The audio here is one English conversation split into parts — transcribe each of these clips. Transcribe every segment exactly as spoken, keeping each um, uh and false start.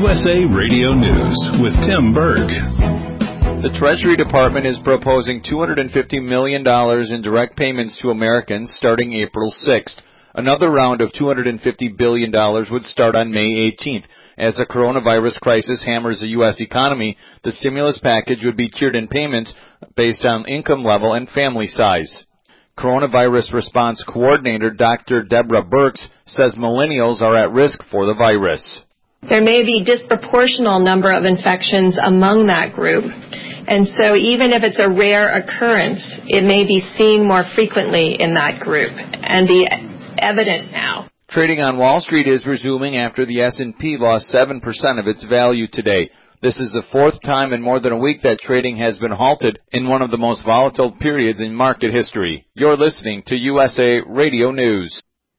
U S A Radio News with Tim Berg. The Treasury Department is proposing two hundred fifty million dollars in direct payments to Americans starting April sixth. Another round of two hundred fifty billion dollars would start on May eighteenth. As the coronavirus crisis hammers the U S economy, the stimulus package would be tiered in payments based on income level and family size. Coronavirus Response Coordinator Doctor Deborah Burks says millennials are at risk for the virus. There may be a disproportional number of infections among that group, and so even if it's a rare occurrence, it may be seen more frequently in that group and be evident now. Trading on Wall Street is resuming after the S and P lost seven percent of its value today. This is the fourth time in more than a week that trading has been halted in one of the most volatile periods in market history. You're listening to U S A Radio News.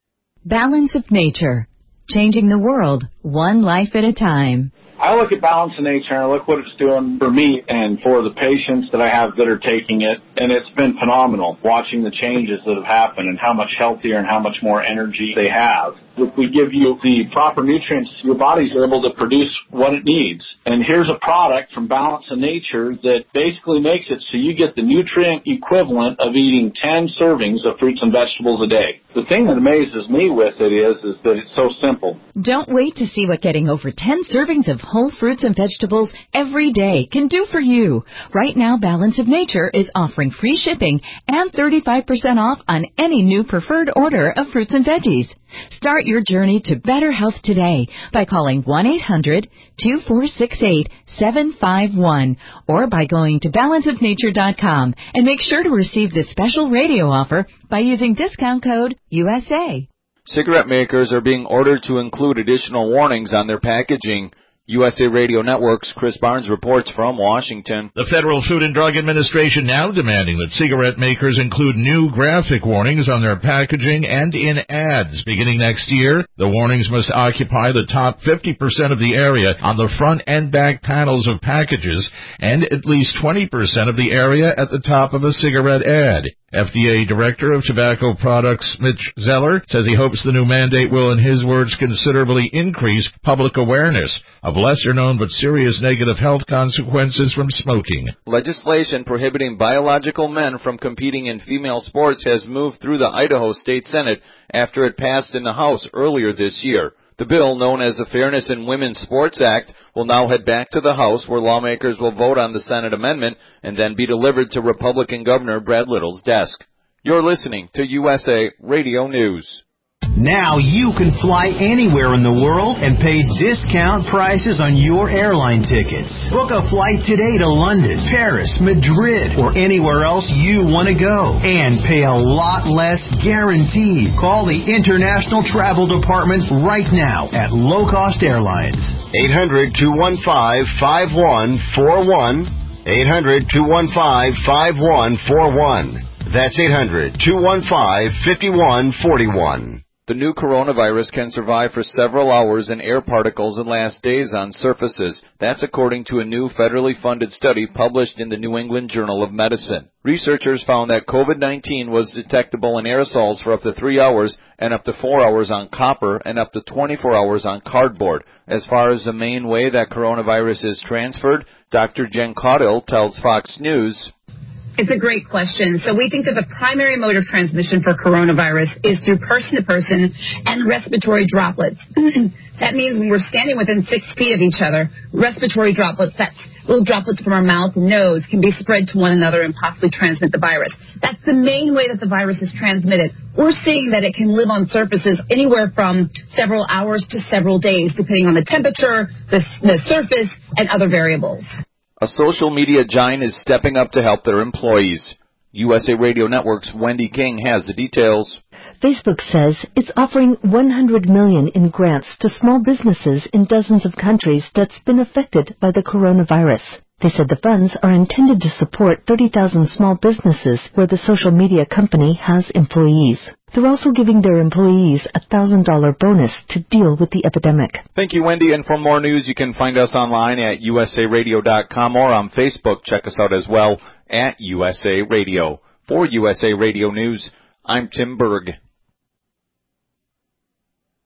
Balance of Nature, changing the world one life at a time. I look at Balance of Nature and I look what it's doing for me and for the patients that I have that are taking it, and it's been phenomenal watching the changes that have happened and how much healthier and how much more energy they have. If we give you the proper nutrients, your body's able to produce what it needs. And here's a product from Balance of Nature that basically makes it so you get the nutrient equivalent of eating ten servings of fruits and vegetables a day. The thing that amazes me with it is, is that it's so simple. Don't wait to see what getting over ten servings of whole fruits and vegetables every day can do for you. Right now, Balance of Nature is offering free shipping and thirty-five percent off on any new preferred order of fruits and veggies. Start your journey to better health today by calling one eight hundred two four six eight seven five one or by going to balance of nature dot com, and make sure to receive this special radio offer by using discount code U S A. Cigarette makers are being ordered to include additional warnings on their packaging. U S A Radio Network's Chris Barnes reports from Washington. The Federal Food and Drug Administration now demanding that cigarette makers include new graphic warnings on their packaging and in ads. Beginning next year, the warnings must occupy the top fifty percent of the area on the front and back panels of packages and at least twenty percent of the area at the top of a cigarette ad. F D A Director of Tobacco Products Mitch Zeller says he hopes the new mandate will, in his words, considerably increase public awareness of lesser-known but serious negative health consequences from smoking. Legislation prohibiting biological men from competing in female sports has moved through the Idaho State Senate after it passed in the House earlier this year. The bill, known as the Fairness in Women's Sports Act, will now head back to the House, where lawmakers will vote on the Senate amendment and then be delivered to Republican Governor Brad Little's desk. You're listening to U S A Radio News. Now you can fly anywhere in the world and pay discount prices on your airline tickets. Book a flight today to London, Paris, Madrid, or anywhere else you want to go. And pay a lot less guaranteed. Call the International Travel Department right now at Low Cost Airlines. eight hundred two one five five one four one. eight hundred two one five five one four one. That's eight hundred two one five five one four one. The new coronavirus can survive for several hours in air particles and last days on surfaces. That's according to a new federally funded study published in the New England Journal of Medicine. Researchers found that COVID nineteen was detectable in aerosols for up to three hours and up to four hours on copper and up to twenty-four hours on cardboard. As far as the main way that coronavirus is transferred, Doctor Jen Caudill tells Fox News, it's a great question. So we think that the primary mode of transmission for coronavirus is through person-to-person and respiratory droplets. That means when we're standing within six feet of each other, respiratory droplets, that's little droplets from our mouth and nose, can be spread to one another and possibly transmit the virus. That's the main way that the virus is transmitted. We're seeing that it can live on surfaces anywhere from several hours to several days, depending on the temperature, the, the surface, and other variables. A social media giant is stepping up to help their employees. U S A Radio Network's Wendy King has the details. Facebook says it's offering one hundred million dollars in grants to small businesses in dozens of countries that's been affected by the coronavirus. They said the funds are intended to support thirty thousand small businesses where the social media company has employees. They're also giving their employees a one thousand dollars bonus to deal with the epidemic. Thank you, Wendy. And for more news, you can find us online at U S A radio dot com or on Facebook. Check us out as well at U S A Radio. For U S A Radio News, I'm Tim Berg.